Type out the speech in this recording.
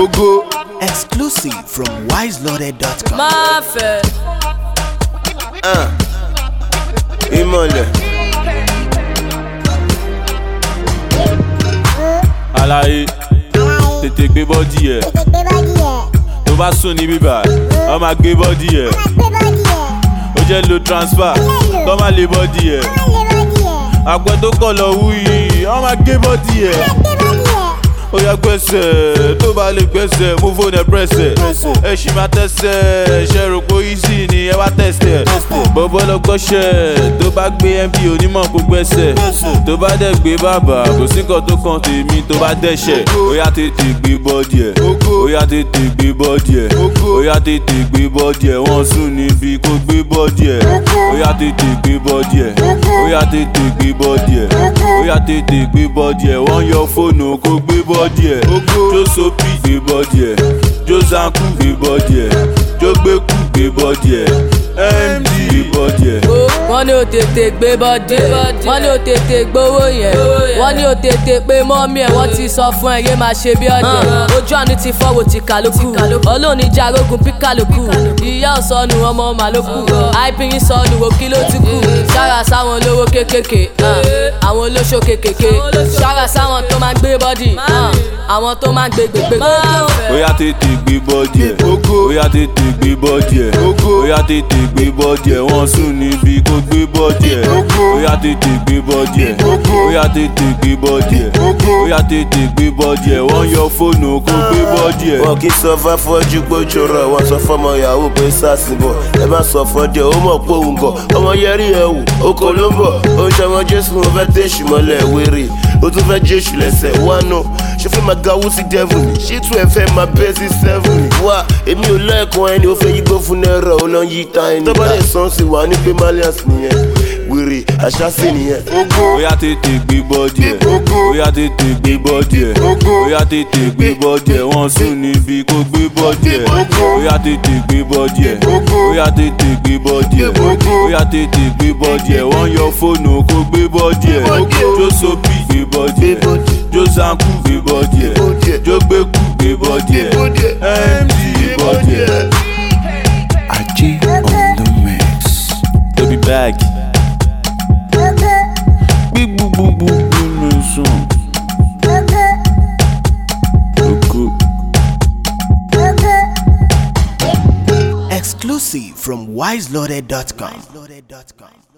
Ogo. Exclusive from wiseloaded.com. Mafe. Imole. Alaye, tètè gbé bọ́dì ẹ̀. Tó bá sùn ní bíbá, ọ máa gbé bọ́dì ẹ̀. Ó jẹ́ lo transfer, kọ́ máa lé bọ́dì ẹ̀. Àgbẹ̀ tó kọ̀ lọ wú yìí, ọ máa gbé bọ́dì ẹ̀. Ó yá gbẹ́sẹ̀, tó bá lè gbẹ́sẹ̀, mú fóònù ẹ̀ pẹ́sẹ̀. Ẹ ṣì máa tẹ́sẹ̀, ṣe rò pé easy ni ẹ wá tẹ́sẹ̀. Bọ́bọ́ lọ gbọ́ṣẹ̀, tó bá gbé MB onímọ̀ kó gbẹ́sẹ̀. Tó bá dẹ̀ gbé bàbà, kò sí nǹkan tó kàn tèmi tó bá dẹ́ṣẹ̀. Ó yá tètè gbé bọ́dì ẹ̀. Ó yá tètè gbé bọ́dì ẹ̀. Ó yá tètè gbé bọ́dì ẹ̀. Wọ́n sùn níbi kó gbé bọ́dì ẹ̀. Ó yá tètè gbé bọ́dì ẹ̀. Ó yá tètè gbé bọ́dì ẹ̀. Ó yá tètè gbé bọ́dì ẹ̀. Wọ́n yọ fóònù kó gbé bọ́dì ẹ̀. Jó sopi gbé bọ́dì ẹ̀. Jó zanku gbé bọ́dì ẹ̀. Jó gbẹ́kú gbé bọ́dì ẹ̀. MD gbé bọ́dì ẹ̀. Wọ́n ní o tètè gbé bọ́dì ẹ̀. Wọ́n ní o tètè gbowó yẹn. Wọ́n ní o tètè pé mọ́mí ẹ̀. Wọ́n ti sọ fún ẹ yé máa ṣe bí ọ̀dẹ̀. Ojú àánú ti fọwọ́ ti kàlókù. Olóòní jarogun píkàlókù. Ìyá ọ̀sọ́nu ọmọ màlókù. Àìpín sọnù wo kí ló ti kù. Ṣára sáwọn olówó kékèké. Àwọn olóṣó kékèké. Ṣára sáwọn tó máa ń gbé bọ́dì. Àwọn tó máa ń gbé gbégbé. Ó yá tètè gbé bọ́dì ẹ̀. Ó yá tètè gbé bọ́dì ẹ̀. Ó yá tètè gbé bọ́dì ẹ̀. Wọ́n sùn níbi kó gbé bọ́dì ẹ̀. Ó yá tètè gbé bọ́dì ẹ̀. Ó yá tètè gbé bọ́dì ẹ̀. Ó yá tètè gbé bọ́dì ẹ̀. Wọ́n yọ fóònù kó gbé bọ́dì ẹ̀. Wọ́n kì í sọ fáfọ́jú gbójúrọ̀, wọ́n sọ fọ́mọ ìyàwó pé sásì bọ̀. Ẹ má sọ fọ́dẹ, ó mọ̀ pé òun bọ̀. Ọmọ yẹrí ẹ̀ wò, oko ló ń bọ̀. Ó ń ṣọmọ Jésù, mo fẹ́ tẹ̀sù mọ́lẹ̀ wéré. Ó tún fẹ́ Jésù lẹ́sẹ̀ wá náà. Ṣé fẹ́ máa gawú sí devil ni? Ṣé tún ẹ fẹ́ máa bẹ́ sí seven ni? Wá, èmi ò lẹ́ẹ̀kan ẹni, ó fẹ́ yígbó fún náírà, ó lọ ń yí ta ẹni. Tọ́ba lè sàn sí wa ní pé Malians nìyẹn. Wèrè, àṣà sí nìyẹn. Ó yá tètè gbé bọ́dì ẹ̀. Ó yá tètè gbé bọ́dì ẹ̀. Ó yá tètè gbé bọ́dì ẹ̀. Wọ́n sùn níbi kó gbé bọ́dì ẹ̀. Ó yá tètè gbé bọ́dì ẹ̀. Ó yá tètè gbé bọ́dì ẹ̀. Ó yá tètè gbé bọ́dì ẹ̀. Wọ́n yọ fóònù kó gbé bọ́dì ẹ̀. Jó sopi gbé bọ́dì ẹ̀. Jó zanku gbé bọ́dì ẹ̀. Jó gbẹ́kú gbé bọ́dì ẹ̀. MD gbé bọ́dì ẹ̀. Ajay on the mix. Baby bag. Big boo boo boo boo song. Exclusive from wiseloaded.com.